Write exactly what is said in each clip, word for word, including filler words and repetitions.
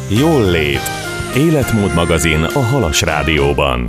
Jól lét. Életmód magazin a Halas Rádióban.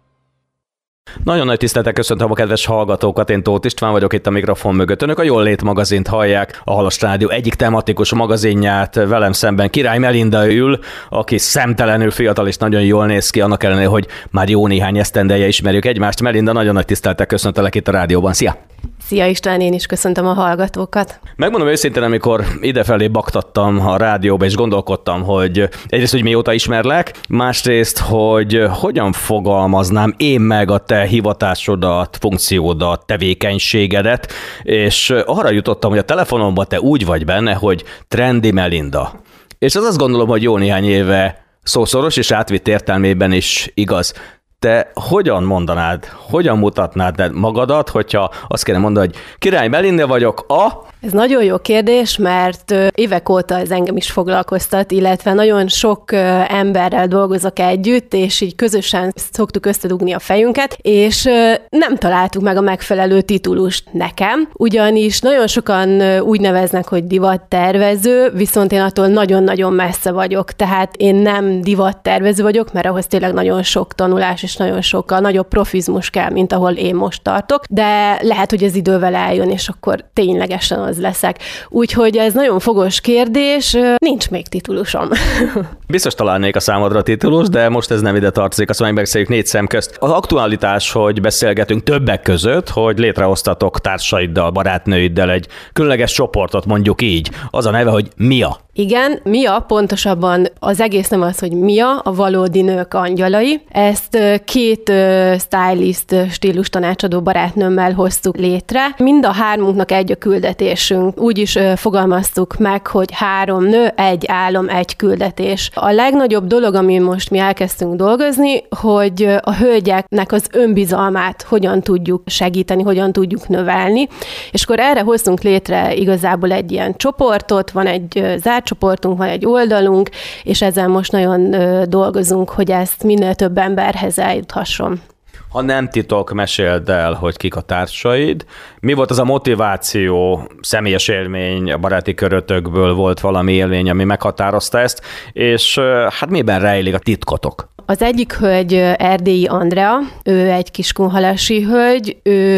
Nagyon nagy tisztelettel köszöntöm a kedves hallgatókat, én Tóth István vagyok itt a mikrofon mögött. Önök a Jól lét magazint hallják, a Halas Rádió egyik tematikus magazinját. Velem szemben Király Melinda ül, aki szemtelenül fiatal és nagyon jól néz ki, annak ellenére, hogy már jó néhány esztendeje ismerjük egymást. Melinda, nagyon nagy tisztelettel köszöntelek itt a rádióban. Szia! Szia István, én is köszöntöm a hallgatókat. Megmondom őszintén, amikor idefelé baktattam a rádióba, és gondolkodtam, hogy egyrészt, hogy mióta ismerlek, másrészt, hogy hogyan fogalmaznám én meg a te hivatásodat, funkciódat, tevékenységedet, és arra jutottam, hogy a telefonomban te úgy vagy benne, hogy Trendy Melinda. És az azt gondolom, hogy jó néhány éve szószoros és átvitt értelmében is igaz. Te hogyan mondanád, hogyan mutatnád magadat, hogyha azt kéne mondani, hogy Király Melinda vagyok a... Ez nagyon jó kérdés, mert évek óta ez engem is foglalkoztat, illetve nagyon sok emberrel dolgozok együtt, és így közösen szoktuk összedugni a fejünket, és nem találtuk meg a megfelelő titulust nekem, ugyanis nagyon sokan úgy neveznek, hogy divattervező, viszont én attól nagyon-nagyon messze vagyok, tehát én nem divattervező vagyok, mert ahhoz tényleg nagyon sok tanulás és nagyon sokkal nagyobb profizmus kell, mint ahol én most tartok, de lehet, hogy ez idővel eljön, és akkor ténylegesen az leszek. Úgyhogy ez nagyon fogos kérdés, nincs még titulusom. Biztos találnék a számodra a titulus, de most ez nem ide tartozik, azt mondjuk megbeszéljük négy szem közt. Az aktualitás, hogy beszélgetünk többek között, hogy létrehoztatok társaiddal, barátnőiddel egy különleges csoportot, mondjuk így. Az a neve, hogy Mia. Igen, Mia, pontosabban az egész nem az, hogy Mia, a valódi nők angyalai. Ezt két stylist, stílus tanácsadó barátnőmmel hoztuk létre. Mind a hármunknak egy a küldetésünk. Úgy is fogalmaztuk meg, hogy három nő, egy álom, egy küldetés. A legnagyobb dolog, amin most mi elkezdtünk dolgozni, hogy a hölgyeknek az önbizalmát hogyan tudjuk segíteni, hogyan tudjuk növelni. És akkor erre hoztunk létre igazából egy ilyen csoportot, van egy zárt csoportunk, van egy oldalunk, és ezen most nagyon dolgozunk, hogy ezt minél több emberhez eljuthasson. Ha nem titok, meséld el, hogy kik a társaid. Mi volt az a motiváció, személyes élmény, a baráti körötökből volt valami élmény, ami meghatározta ezt, és hát miben rejlik a titkotok? Az egyik hölgy Erdélyi Andrea, ő egy kiskunhalasi hölgy,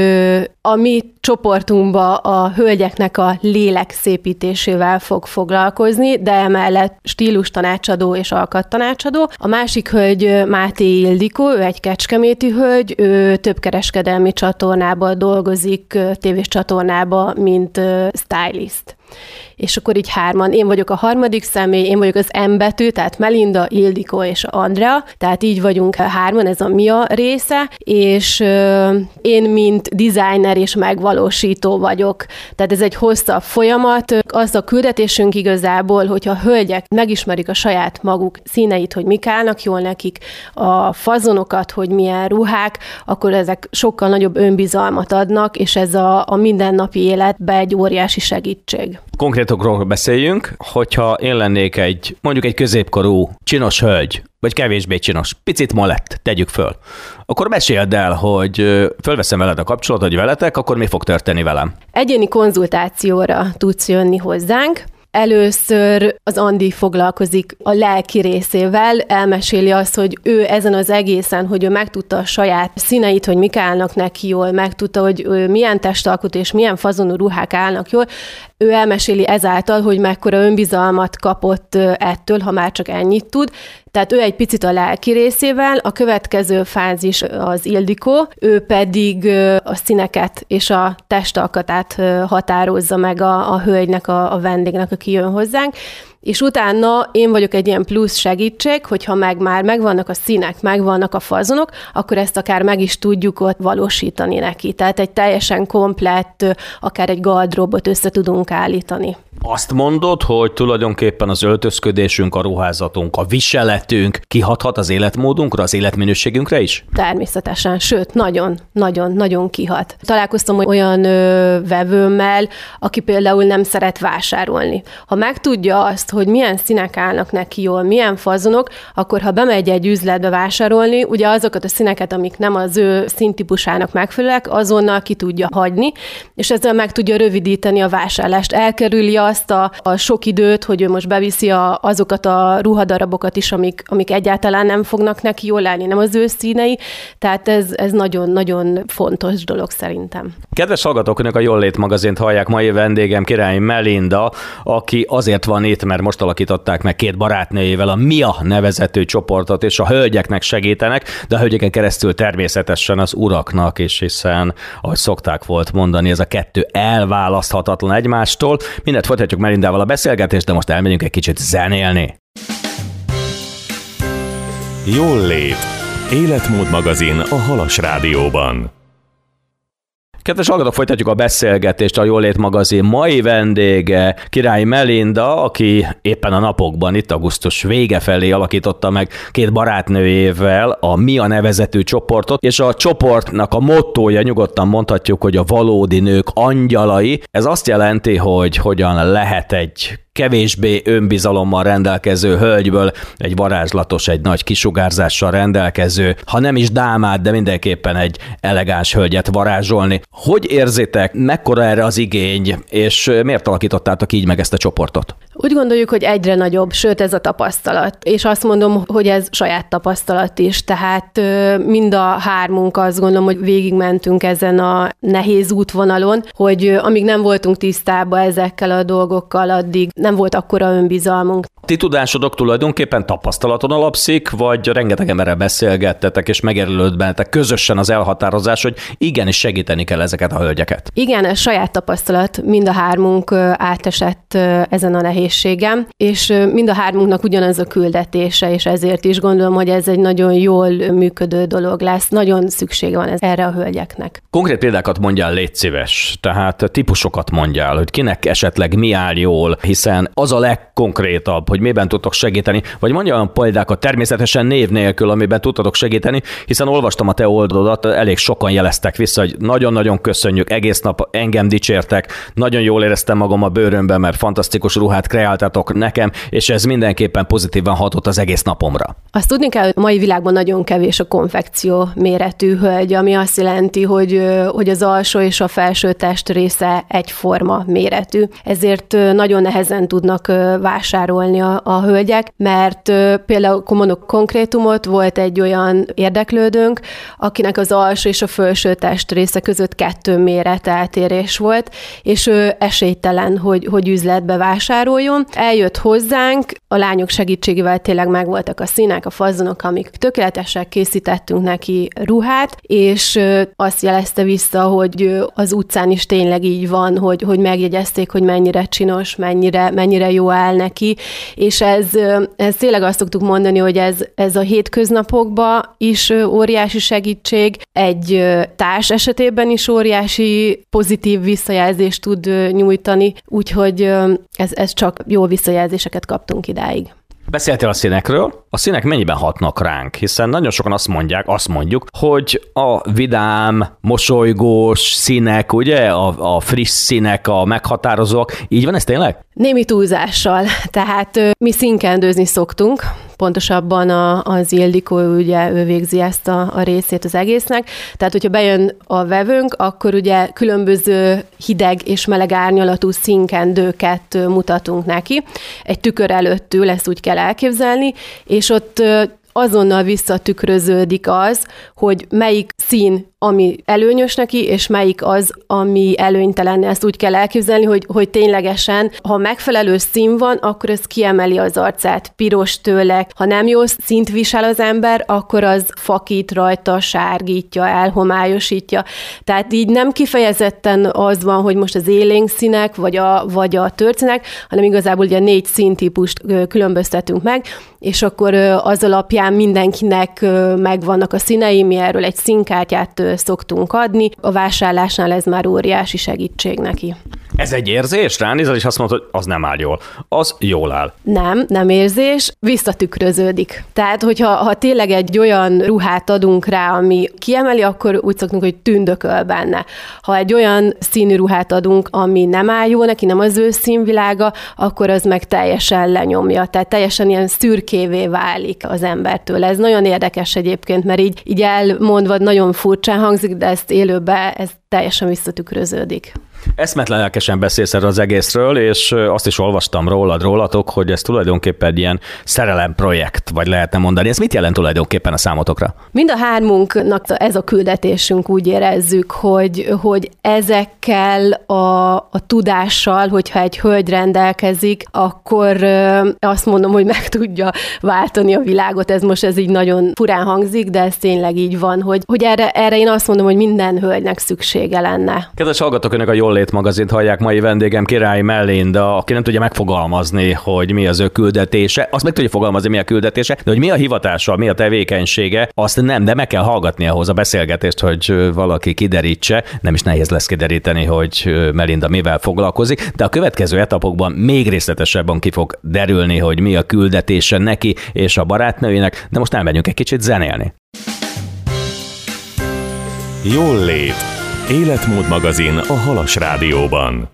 ő a mi csoportunkba a hölgyeknek a lélek szépítésével fog foglalkozni, de emellett stílus tanácsadó és alkattanácsadó. A másik hölgy Máté Ildikó, ő egy kecskeméti hölgy, ő több kereskedelmi csatornában dolgozik, tévés csatornában, mint stylist. És akkor így hárman, én vagyok a harmadik személy, én vagyok az M betű, tehát Melinda, Ildikó és Andrea, tehát így vagyunk hárman, ez a Mia része, és euh, én mint designer és megvalósító vagyok. Tehát ez egy hosszabb folyamat. Az a küldetésünk igazából, hogyha a hölgyek megismerik a saját maguk színeit, hogy mik állnak jól nekik, a fazonokat, hogy milyen ruhák, akkor ezek sokkal nagyobb önbizalmat adnak, és ez a, a mindennapi életben egy óriási segítség. Konkrétokról beszéljünk, hogyha én lennék egy, mondjuk egy középkorú, csinos hölgy, vagy kevésbé csinos, picit molett, tegyük föl, akkor meséld el, hogy fölveszem veled a kapcsolatot, hogy veletek, akkor mi fog történni velem? Egyéni konzultációra tudsz jönni hozzánk. Először az Andi foglalkozik a lelki részével, elmeséli azt, hogy ő ezen az egészen, hogy ő megtudta a saját színeit, hogy mik állnak neki jól, megtudta, hogy ő milyen testalkot és milyen fazonú ruhák állnak jól. Ő elmeséli ezáltal, hogy mekkora önbizalmat kapott ettől, ha már csak ennyit tud. Tehát ő egy picit a lelki részével, a következő fázis az Ildikó, ő pedig a színeket és a testalkatát határozza meg a, a hölgynek, a, a vendégnek, aki jön hozzánk, és utána én vagyok egy ilyen plusz segítség, hogyha meg már megvannak a színek, megvannak a fazonok, akkor ezt akár meg is tudjuk ott valósítani neki. Tehát egy teljesen komplett, akár egy gardróbot össze tudunk állítani. Azt mondod, hogy tulajdonképpen az öltözködésünk, a ruházatunk, a viseletünk kihathat az életmódunkra, az életminőségünkre is? Természetesen, sőt, nagyon, nagyon, nagyon kihat. Találkoztam olyan ö, vevőmmel, aki például nem szeret vásárolni. Ha megtudja azt, hogy milyen színek állnak neki jól, milyen fazonok, akkor ha bemegy egy üzletbe vásárolni, ugye azokat a színeket, amik nem az ő színtípusának megfelelőek, azonnal ki tudja hagyni, és ezzel meg tudja rövidíteni a vásárlást. Elkerüli azt a, a sok időt, hogy ő most beviszi a, azokat a ruhadarabokat is, amik, amik egyáltalán nem fognak neki jól állni, nem az ő színei, tehát ez, ez nagyon-nagyon fontos dolog szerintem. Kedves hallgatók, önök a Jól Lét magazint hallják, mai vendégem Királyi Melinda, aki azért van itt, mert most alakították meg két barátnőjével a Mia nevezetű csoportot, és a hölgyeknek segítenek, de a hölgyeken keresztül természetesen az uraknak is, hiszen, ahogy szokták volt mondani, ez a kettő elválaszthatatlan egymástól. Mindent folytatjuk Melindával a beszélgetést, de most elmegyünk egy kicsit zenélni. Jól Lét. Életmód magazin a Halas Rádióban. Kedves hallgatók, folytatjuk a beszélgetést. A Jól Lét magazin mai vendége Királyi Melinda, aki éppen a napokban, itt augusztus vége felé alakította meg két barátnőjével a Mia nevezetű csoportot, és a csoportnak a mottója, nyugodtan mondhatjuk, hogy a valódi nők angyalai. Ez azt jelenti, hogy hogyan lehet egy kevésbé önbizalommal rendelkező hölgyből egy varázslatos, egy nagy kisugárzással rendelkező, ha nem is dámát, de mindenképpen egy elegáns hölgyet varázsolni. Hogy érzitek, mekkora erre az igény, és miért alakítottátok így meg ezt a csoportot? Úgy gondoljuk, hogy egyre nagyobb, sőt ez a tapasztalat. És azt mondom, hogy ez saját tapasztalat is. Tehát mind a hármunk azt gondolom, hogy végigmentünk ezen a nehéz útvonalon, hogy amíg nem voltunk tisztában ezekkel a dolgokkal, addig nem volt akkora önbizalmunk. Ti tudásodok tulajdonképpen tapasztalaton alapszik, vagy rengeteg emberrel beszélgettetek, és megerőlött bennetek közösen az elhatározás, hogy igenis segíteni kell ezeket a hölgyeket? Igen, ez saját tapasztalat, mind a hármunk átesett ezen a nehézségem, és mind a hármunknak ugyanaz a küldetése, és ezért is gondolom, hogy ez egy nagyon jól működő dolog lesz. Nagyon szükség van ez erre a hölgyeknek. Konkrét példákat mondjál, légy szíves, tehát típusokat mondjál, hogy kinek esetleg mi áll jól, hiszen az a legkonkrétabb, hogy miben tudtok segíteni, vagy mondja olyan példákat természetesen név nélkül, amiben tudtatok segíteni, hiszen olvastam a te oldalodat, elég sokan jeleztek vissza, hogy nagyon-nagyon köszönjük, egész nap engem dicsértek, nagyon jól éreztem magam a bőrömben, mert fantasztikus ruhát kreáltatok nekem, és ez mindenképpen pozitívan hatott az egész napomra. Azt tudni kell, hogy a mai világban nagyon kevés a konfekció méretű hölgy, ami azt jelenti, hogy, hogy az alsó és a felső test része egyforma méretű. Ezért nagyon nehezen tudnak vásárolni a, a hölgyek, mert például mondok konkrétumot, volt egy olyan érdeklődőnk, akinek az alsó és a felső test része között kettő méret eltérés volt, és ő esélytelen, hogy, hogy üzletbe vásároljon. Eljött hozzánk, a lányok segítségével tényleg megvoltak a színek, a fazonok, amik tökéletesek, készítettünk neki ruhát, és azt jelezte vissza, hogy az utcán is tényleg így van, hogy, hogy megjegyezték, hogy mennyire csinos, mennyire, mennyire jó áll neki, és ez, ez tényleg azt szoktuk mondani, hogy ez, ez a hétköznapokban is óriási segítség, egy társ esetében is óriási pozitív visszajelzést tud nyújtani, úgyhogy ez, ez csak jó visszajelzéseket kaptunk idáig. Beszéltél a színekről. A színek mennyiben hatnak ránk? Hiszen nagyon sokan azt mondják, azt mondjuk, hogy a vidám, mosolygós színek, ugye, a, a friss színek, a meghatározók. Így van ez tényleg? Némi túlzással. Tehát mi színkendőzni szoktunk, pontosabban a, az Ildikó, ugye ő végzi ezt a, a részét az egésznek. Tehát, hogyha bejön a vevőnk, akkor ugye különböző hideg és meleg árnyalatú színkendőket mutatunk neki. Egy tükör előtt ül, ezt úgy kell elképzelni, és ott azonnal visszatükröződik az, hogy melyik szín, ami előnyös neki, és melyik az, ami előnytelen. Ezt úgy kell elképzelni, hogy, hogy ténylegesen, ha megfelelő szín van, akkor ez kiemeli az arcát, piros tőle. Ha nem jó színt visel az ember, akkor az fakít rajta, sárgítja, elhomályosítja. Tehát így nem kifejezetten az van, hogy most az élénk színek, vagy a, vagy a törcenek, hanem igazából ugye négy színtípust különböztetünk meg, és akkor az alapján mindenkinek megvannak a színei, mi erről egy színkártyát szoktunk adni. A vásárlásnál ez már óriási segítség neki. Ez egy érzés? Ránézel, és azt mondod, hogy az nem áll jól. Az jól áll. Nem, nem érzés, visszatükröződik. Tehát, hogyha ha tényleg egy olyan ruhát adunk rá, ami kiemeli, akkor úgy szoktunk, hogy tündököl benne. Ha egy olyan színű ruhát adunk, ami nem áll jó neki, nem az ő színvilága, akkor az meg teljesen lenyomja. Tehát teljesen ilyen szürkévé válik az embertől. Ez nagyon érdekes egyébként, mert így, így elmondva nagyon furcsán hangzik, de ezt élőben ez teljesen visszatükröződik. Eszmetlen lelkesen beszélsz erről az egészről, és azt is olvastam rólad, rólatok, hogy ez tulajdonképpen egy ilyen szerelemprojekt, vagy lehetne mondani. Ez mit jelent tulajdonképpen a számotokra? Mind a hármunknak ez a küldetésünk, úgy érezzük, hogy, hogy ezekkel a, a tudással, hogyha egy hölgy rendelkezik, akkor azt mondom, hogy meg tudja váltani a világot. Ez most ez így nagyon furán hangzik, de ez tényleg így van, hogy, hogy erre, erre én azt mondom, hogy minden hölgynek szüksége lenne. Kedves hallgatók, önök a Jól Lét magazint hallják, mai vendégem Király Melinda, aki nem tudja megfogalmazni, hogy mi az ő küldetése. Azt meg tudja fogalmazni, mi a küldetése, de hogy mi a hivatása, mi a tevékenysége, azt nem, de meg kell hallgatni ahhoz a beszélgetést, hogy valaki kiderítse. Nem is nehéz lesz kideríteni, hogy Melinda mivel foglalkozik, de a következő etapokban még részletesebben ki fog derülni, hogy mi a küldetése neki és a barátnőinek, de most elmegyünk egy kicsit zenélni. Jól Lét. Életmód magazin a Halas Rádióban.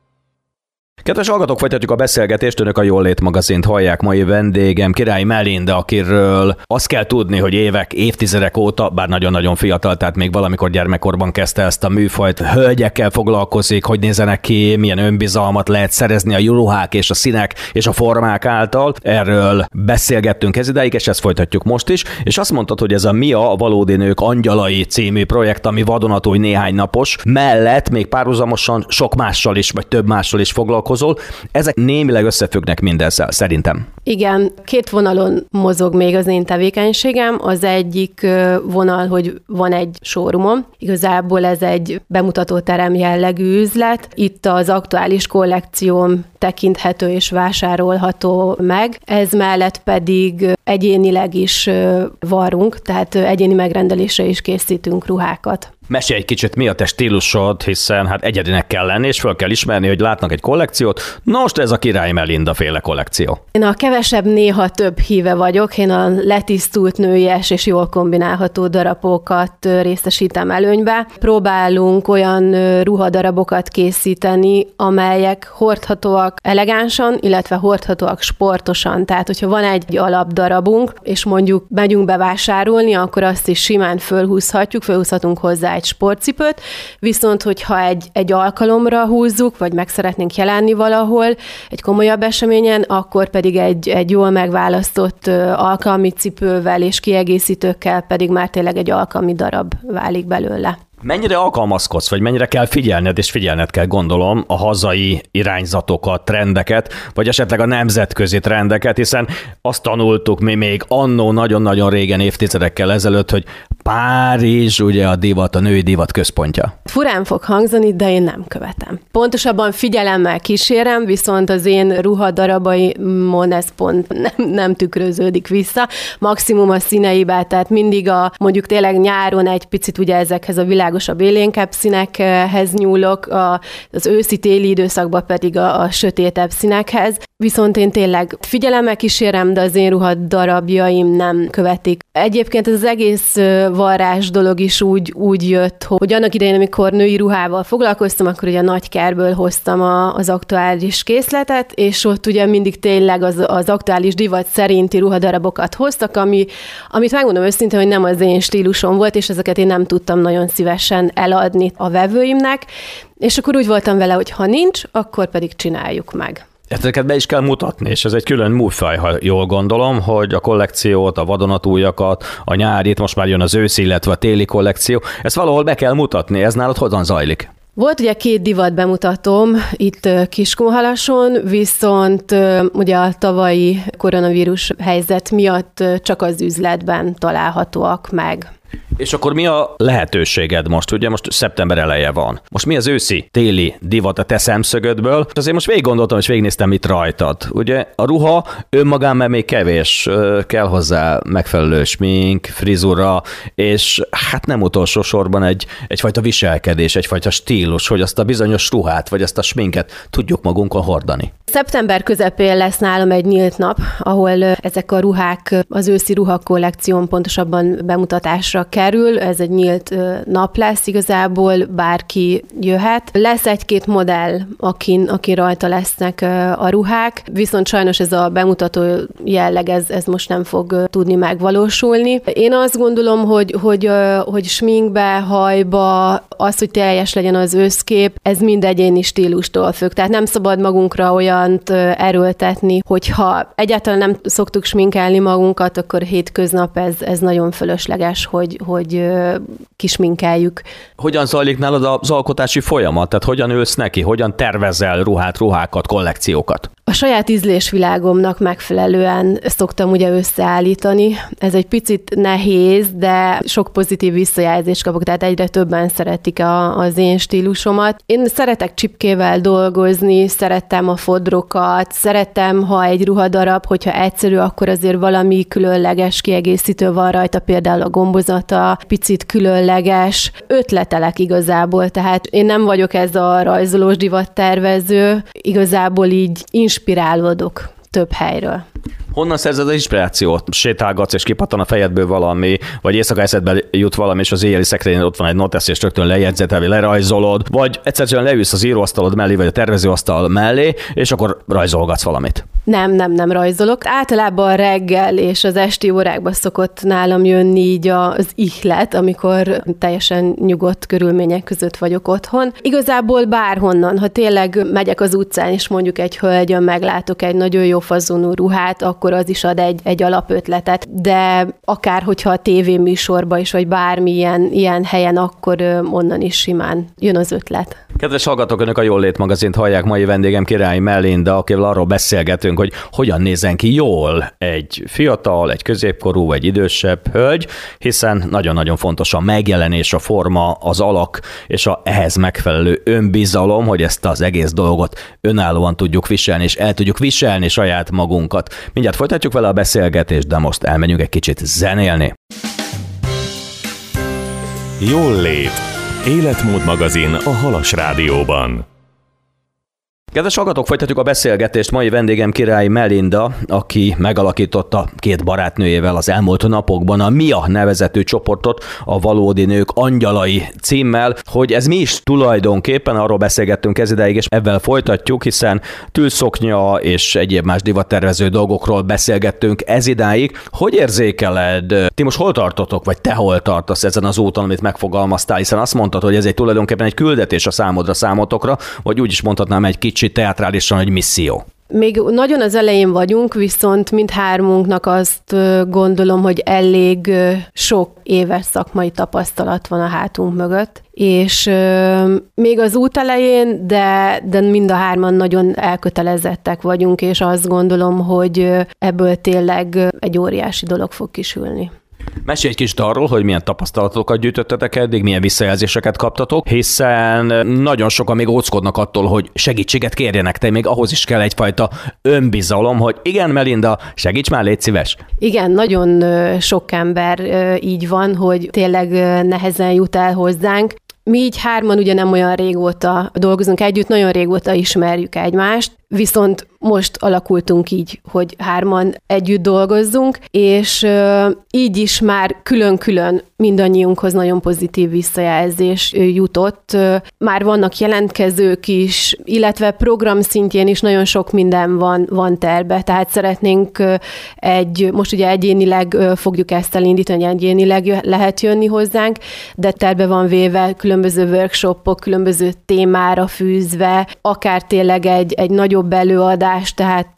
Kedves hallgatók, folytatjuk a beszélgetést, önök a Jól Lét magazint hallják, mai vendégem Király Melinda, akiről azt kell tudni, hogy évek, évtizedek óta, bár nagyon-nagyon fiatal, tehát még valamikor gyermekkorban kezdte ezt a műfajt, hölgyekkel foglalkozik, hogy nézzenek ki, milyen önbizalmat lehet szerezni a ruhák és a színek és a formák által. Erről beszélgettünk ez idáig, és ezt folytatjuk most is, és azt mondtad, hogy ez a Mia, a Valódi Nők Angyalai című projekt, ami vadonatúj néhány napos, mellett még párhuzamosan sok mással is, vagy több mással is foglalkozik. Ezek némileg összefüggnek mindezzel, szerintem. Igen, két vonalon mozog még az én tevékenységem. Az egyik vonal, hogy van egy showroomom. Igazából ez egy bemutatóterem jellegű üzlet. Itt az aktuális kollekcióm tekinthető és vásárolható meg. Ez mellett pedig egyénileg is varrunk, tehát egyéni megrendelésre is készítünk ruhákat. Mesélj egy kicsit, mi a te stílusod, hiszen hát egyedinek kell lenni, és föl kell ismerni, hogy látnak egy kollekciót. Most ez a Király Melinda féle kollekció. Én a kevesebb, néha több híve vagyok. Én a letisztult nőies és jól kombinálható darabokat részesítem előnybe. Próbálunk olyan ruhadarabokat készíteni, amelyek hordhatóak elegánsan, illetve hordhatóak sportosan. Tehát, hogyha van egy alapdarabunk, és mondjuk megyünk bevásárolni, akkor azt is simán fölhúzhatjuk, fölhúzhatunk hozzá egy sportcipőt, viszont hogyha egy, egy alkalomra húzzuk, vagy meg szeretnénk jelenni valahol, egy komolyabb eseményen, akkor pedig egy, egy jól megválasztott alkalmi cipővel és kiegészítőkkel pedig már tényleg egy alkalmi darab válik belőle. Mennyire alkalmazkodsz, vagy mennyire kell figyelned, és figyelned kell, gondolom, a hazai irányzatokat, trendeket, vagy esetleg a nemzetközi trendeket, hiszen azt tanultuk mi még annó nagyon-nagyon régen, évtizedekkel ezelőtt, hogy Párizs ugye a divat, a női divat központja. Furán fog hangzani, de én nem követem. Pontosabban figyelemmel kísérem, viszont az én ruhadarabaimon ez pont nem, nem tükröződik vissza. Maximum a színeibe, tehát mindig a mondjuk tényleg nyáron egy picit ugye ezekhez a világosabb élénkebb színekhez nyúlok, a, az őszi-téli időszakban pedig a, a sötétebb színekhez. Viszont én tényleg figyelemmel kísérem, de az én ruhadarabjaim nem követik. Egyébként ez az egész varrás dolog is úgy, úgy jött, hogy annak idején, amikor női ruhával foglalkoztam, akkor ugye a Nagykerből hoztam a, az aktuális készletet, és ott ugye mindig tényleg az, az aktuális divat szerinti ruhadarabokat hoztak, ami, amit megmondom őszintén, hogy nem az én stílusom volt, és ezeket én nem tudtam nagyon szívesen eladni a vevőimnek, és akkor úgy voltam vele, hogy ha nincs, akkor pedig csináljuk meg. Ezeket be is kell mutatni, és ez egy külön műfaj, ha jól gondolom, hogy a kollekciót, a vadonatújakat, a nyárit, most már jön az őszi, illetve a téli kollekció, ezt valahol be kell mutatni. Ez nálad hogyan zajlik? Volt ugye két divat bemutatom itt Kiskunhalason, viszont ugye a tavalyi koronavírus helyzet miatt csak az üzletben találhatóak meg. És akkor mi a lehetőséged most? Ugye most szeptember eleje van. Most mi az őszi, téli divat a te szemszögödből? Azért most végig gondoltam, és végignéztem, mit rajtad. Ugye a ruha önmagában még kevés, kell hozzá megfelelő smink, frizura, és hát nem utolsó sorban egy, egyfajta viselkedés, egyfajta stílus, hogy azt a bizonyos ruhát, vagy azt a sminket tudjuk magunkon hordani. Szeptember közepén lesz nálam egy nyílt nap, ahol ezek a ruhák, az őszi ruhakollekción pontosabban bemutatásra kerül. Ez egy nyílt nap lesz, igazából bárki jöhet. Lesz egy-két modell, akin, aki rajta lesznek a ruhák, viszont sajnos ez a bemutató jelleg, ez, ez most nem fog tudni megvalósulni. Én azt gondolom, hogy, hogy, hogy sminkbe, hajba, az, hogy teljes legyen az összkép, ez mind egyéni stílustól függ. Tehát nem szabad magunkra olyan erőltetni, hogyha egyáltalán nem szoktuk sminkelni magunkat, akkor hétköznap ez, ez nagyon fölösleges, hogy, hogy kisminkeljük. Hogyan zajlik nálad az alkotási folyamat? Tehát hogyan ülsz neki? Hogyan tervezel ruhát, ruhákat, kollekciókat? A saját ízlésvilágomnak megfelelően szoktam ugye összeállítani. Ez egy picit nehéz, de sok pozitív visszajelzést kapok, tehát egyre többen szeretik a, az én stílusomat. Én szeretek csipkével dolgozni, szeretem a fodrokat, szeretem, ha egy ruhadarab, hogyha egyszerű, akkor azért valami különleges kiegészítő van rajta, például a gombozata, picit különleges. Ötletelek igazából, tehát én nem vagyok ez a rajzolós divattervező, igazából így inspirálódok több helyről. Honnan szerzed az inspirációt? Sétálgatsz és kipattan a fejedből valami, vagy éjszaka eszedbe jut valami, és az éjjeli szekrényen ott van egy notesz, és rögtön lejegyzetelvi, lerajzolod, vagy egyszerűen leülsz az íróasztalod mellé, vagy a tervezőasztal mellé, és akkor rajzolgatsz valamit. Nem, nem, nem rajzolok. Általában reggel és az esti órákban szokott nálam jönni így az ihlet, amikor teljesen nyugodt körülmények között vagyok otthon. Igazából bárhonnan, ha tényleg megyek az utcán, és mondjuk egy hölgyön meglátok egy nagyon jó fazonú ruhát, akkor az is ad egy, egy alapötletet. De akár, hogyha a tévéműsorban is, vagy bármilyen ilyen helyen, akkor onnan is simán jön az ötlet. Kedves hallgatók, önök a Jól Lét magazint hallják, mai vendégem Királyi Melinda, akivel arról beszélgetünk, hogy hogyan nézzen ki jól egy fiatal, egy középkorú, vagy idősebb hölgy, hiszen nagyon-nagyon fontos a megjelenés, a forma, az alak, és a ehhez megfelelő önbizalom, hogy ezt az egész dolgot önállóan tudjuk viselni, és el tudjuk viselni saját magunkat. Mindjárt folytatjuk vele a beszélgetést, de most elmenjünk egy kicsit zenélni. Jól Lét. Életmód magazin a Halas Rádióban. Kedves hallgatók, folytatjuk a beszélgetést. Mai vendégem Királyi Melinda, aki megalakította két barátnőjével az elmúlt napokban a Mia nevezetű csoportot, a Valódi Nők Angyalai címmel. Hogy ez mi is tulajdonképpen, arról beszélgettünk ez ideig, és ebben folytatjuk, hiszen tűlszoknya és egyéb más divattervező dolgokról beszélgettünk ez idáig. Hogy érzékeled? Ti most hol tartotok, vagy te hol tartasz ezen az úton, amit megfogalmaztál, hiszen azt mondtad, hogy ez egy tulajdonképpen egy küldetés a számodra, számotokra, vagy úgy is mondhatnám egy kicsit teátrálisan, egy misszió. Még nagyon az elején vagyunk, viszont mindhármunknak azt gondolom, hogy elég sok éves szakmai tapasztalat van a hátunk mögött, és még az út elején, de, de mind a hárman nagyon elkötelezettek vagyunk, és azt gondolom, hogy ebből tényleg egy óriási dolog fog kisülni. Mesélj egy kicsit arról, hogy milyen tapasztalatokat gyűjtöttetek eddig, milyen visszajelzéseket kaptatok, hiszen nagyon sokan még óckodnak attól, hogy segítséget kérjenek, te még ahhoz is kell egyfajta önbizalom, hogy igen, Melinda, segíts már, légy szíves. Igen, nagyon sok ember így van, hogy tényleg nehezen jut el hozzánk. Mi így hárman ugye nem olyan régóta dolgozunk együtt, nagyon régóta ismerjük egymást, viszont most alakultunk így, hogy hárman együtt dolgozzunk, és így is már külön-külön mindannyiunkhoz nagyon pozitív visszajelzés jutott. Már vannak jelentkezők is, illetve program szintjén is nagyon sok minden van, van terve, tehát szeretnénk egy, most ugye egyénileg fogjuk ezt elindítani, egyénileg lehet jönni hozzánk, de terve van véve különböző workshopok, különböző témára fűzve, akár tényleg egy, egy nagyobb nagyobb előadás, tehát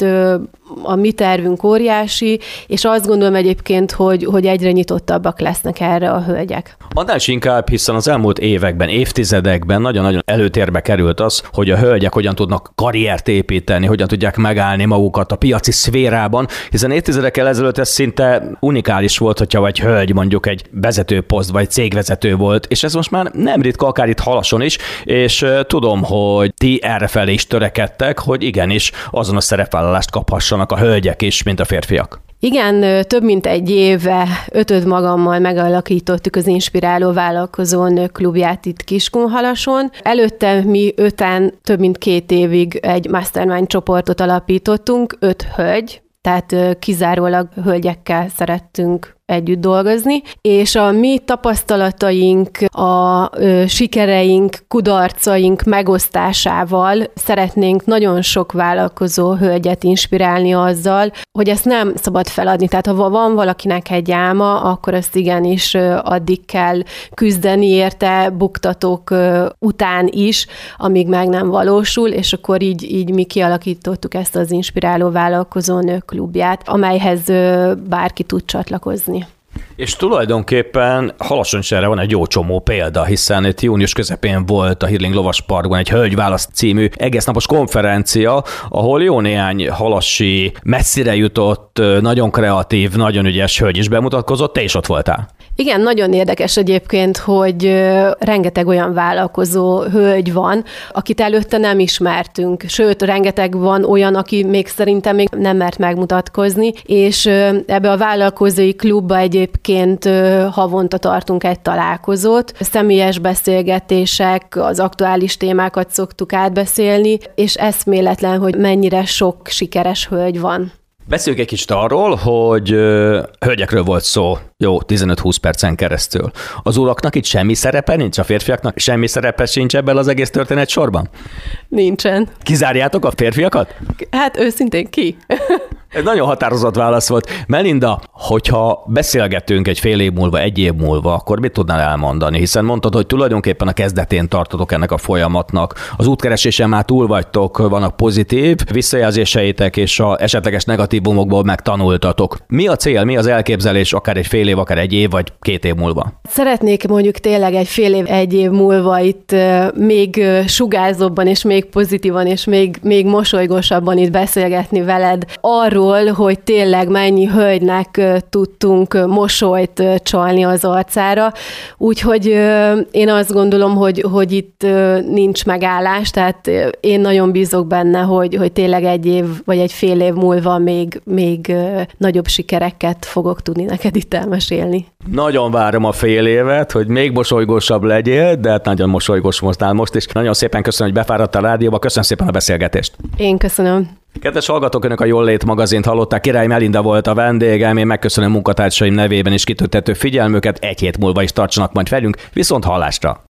a mi tervünk óriási, és azt gondolom egyébként, hogy, hogy egyre nyitottabbak lesznek erre a hölgyek. Annál is inkább, hiszen az elmúlt években, évtizedekben nagyon-nagyon előtérbe került az, hogy a hölgyek hogyan tudnak karriert építeni, hogyan tudják megállni magukat a piaci szférában, hiszen évtizedekkel ezelőtt ez szinte unikális volt, hogyha egy hölgy mondjuk egy vezetőposzt vagy cégvezető volt, és ez most már nem ritka, akár itt Halason is, és tudom, hogy ti errefelé is törekedtek, hogy igenis azon a szerepvállalást kaphassanak a hölgyek is, mint a férfiak. Igen, több mint egy éve ötöd magammal megalakítottuk az Inspiráló Vállalkozó Nők Klubját itt Kiskunhalason. Előtte mi öten több mint két évig egy mastermind csoportot alapítottunk, öt hölgy, tehát kizárólag hölgyekkel szerettünk együtt dolgozni, és a mi tapasztalataink, a ö, sikereink, kudarcaink megosztásával szeretnénk nagyon sok vállalkozó hölgyet inspirálni azzal, hogy ezt nem szabad feladni. Tehát ha van valakinek egy álma, akkor azt igenis ö, addig kell küzdeni érte, buktatók ö, után is, amíg meg nem valósul, és akkor így, így mi kialakítottuk ezt az Inspiráló Vállalkozó Nők Klubját, amelyhez ö, bárki tud csatlakozni. És tulajdonképpen Halason is erre van egy jó csomó példa, hiszen itt június közepén volt a Hirling Lovasparkban egy Hölgyválaszt című egésznapos konferencia, ahol jó néhány halasi, messzire jutott, nagyon kreatív, nagyon ügyes hölgy is bemutatkozott, te is ott voltál. Igen, nagyon érdekes egyébként, hogy rengeteg olyan vállalkozó hölgy van, akit előtte nem ismertünk, sőt, rengeteg van olyan, aki még szerintem még nem mert megmutatkozni, és ebbe a vállalkozói klubba egyébként havonta tartunk egy találkozót, személyes beszélgetések, az aktuális témákat szoktuk átbeszélni, és eszméletlen, hogy mennyire sok sikeres hölgy van. Beszéljük egy kicsit arról, hogy ö, hölgyekről volt szó, jó, tizenöt-húsz percen keresztül. Az uraknak itt semmi szerepe nincs, a férfiaknak semmi szerepe sincs ebben az egész történet sorban? Nincsen. Kizárjátok a férfiakat? Hát őszintén ki? Ez nagyon határozott válasz volt. Melinda, hogyha beszélgetünk egy fél év múlva, egy év múlva, akkor mit tudnál elmondani? Hiszen mondtad, hogy tulajdonképpen a kezdetén tartotok ennek a folyamatnak. Az útkeresésen már túl vagytok, vannak pozitív visszajelzéseitek, és a esetleges negatívumokból megtanultatok. Mi a cél, mi az elképzelés akár egy fél év, akár egy év, vagy két év múlva? Szeretnék mondjuk tényleg egy fél év, egy év múlva itt még sugárzóbban, és még pozitívan, és még, még mosolygósabban itt beszélgetni veled arról, hogy tényleg mennyi hölgynek tudtunk mosolyt csalni az arcára. Úgyhogy én azt gondolom, hogy, hogy itt nincs megállás, tehát én nagyon bízok benne, hogy, hogy tényleg egy év vagy egy fél év múlva még, még nagyobb sikereket fogok tudni neked itt elmesélni. Nagyon várom a fél évet, hogy még mosolygósabb legyél, de hát nagyon mosolygós voltál most is. Nagyon szépen köszönöm, hogy befáradtál a rádióba, köszönöm szépen a beszélgetést. Én köszönöm. Kedves hallgatók, önök a Jól Lét magazint hallották, Király Melinda volt a vendégem, én megköszönöm munkatársaim nevében is kitüntető figyelmüket, egy hét múlva is tartsanak majd velünk, viszont hallásra!